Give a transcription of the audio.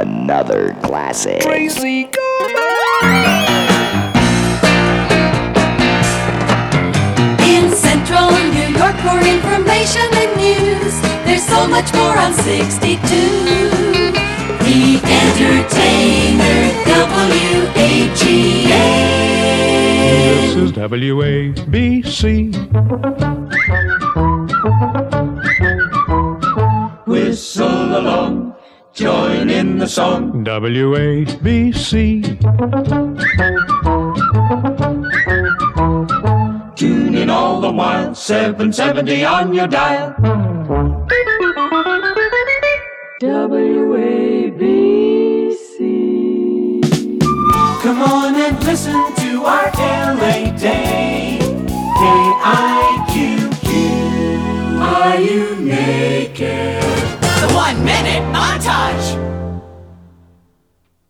another classic. Crazy. In Central New York, for information and news, there's so much more on 62. The entertainer, WAGA. This is WABC. Whistle along, join in the song. WABC. Tune in all the while, 770 on your dial. WABC. Come on and listen to our LA Day. KIQQ. Are you naked? The 1 minute montage.